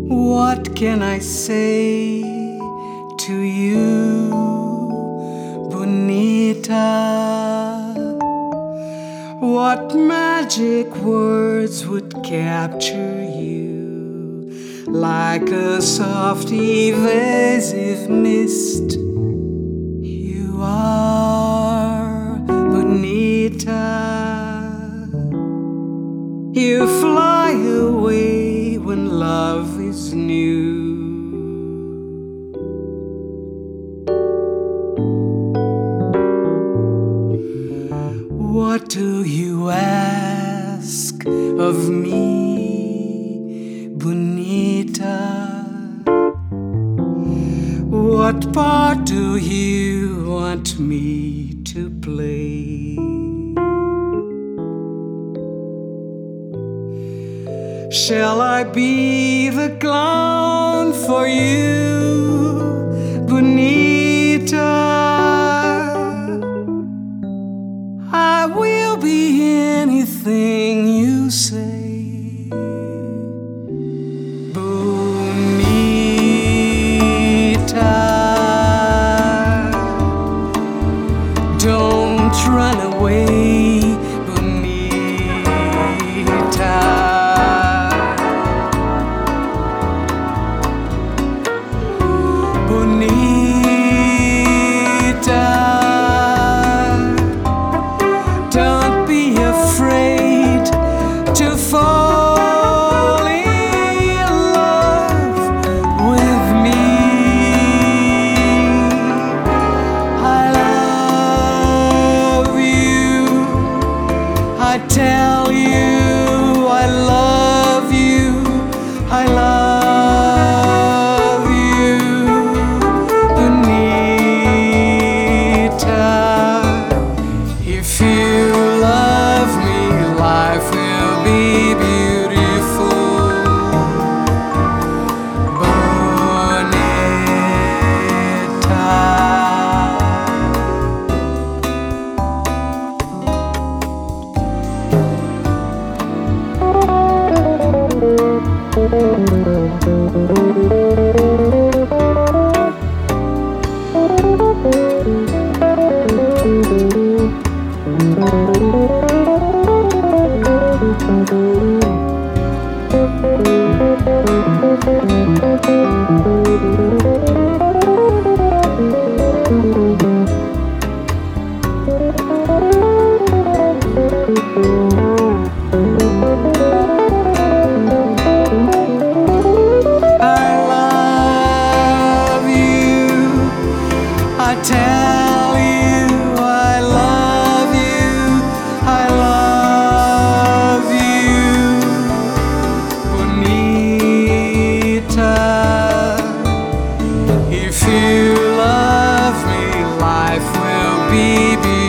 What can I say to you, Bonita? What magic words would capture you like a soft evasive mist? You are Bonita. You fly away when love is new. What do you ask of me, Bonita? What part do you want me to play? Shall I be the clown for you, Bonita? I will be anything you say, Bonita. Don't run away, Bonita. Bonita, don't be afraid to fall in love with me. I love you, I tell you I love you, I love If you love me, life will be beautiful, Bonita. I tell you I love you, I love you, Bonita. If you love me, life will be beautiful.